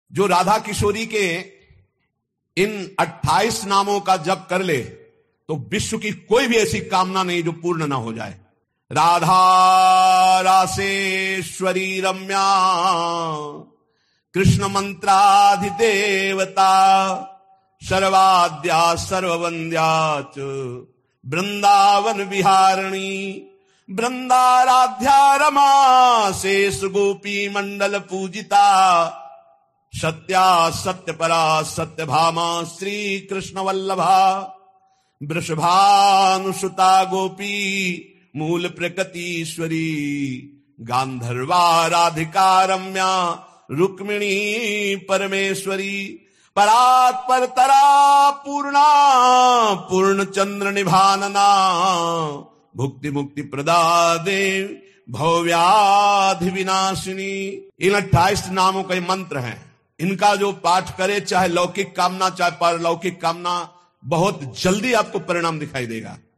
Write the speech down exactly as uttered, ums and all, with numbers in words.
जो राधा किशोरी के इन अट्ठाईस नामों का जप कर ले तो विश्व की कोई भी ऐसी कामना नहीं जो पूर्ण ना हो जाए। राधा रासेश्वरी रम्या कृष्ण मंत्राधिदेवता सर्वाद्या सर्ववंद्या च वृंदावन विहारिणी वृंदाराध्या रमा शेष गोपी मंडल पूजिता सत्या सत्यपरा सत्यभामा श्री कृष्ण वल्लभा वृषभानुसुता गोपी मूल प्रकृतीश्वरी गांधर्वा राधिका रम्या रुक्मिणी परमेश्वरी परात्पर तरा पूर्णा पूर्ण चंद्र निभानना भुक्ति मुक्ति प्रदा देव भव्याधि विनाशिनी। इन अट्ठाईस नामों के मंत्र हैं। इनका जो पाठ करे, चाहे लौकिक कामना चाहे पारलौकिक कामना, बहुत जल्दी आपको परिणाम दिखाई देगा।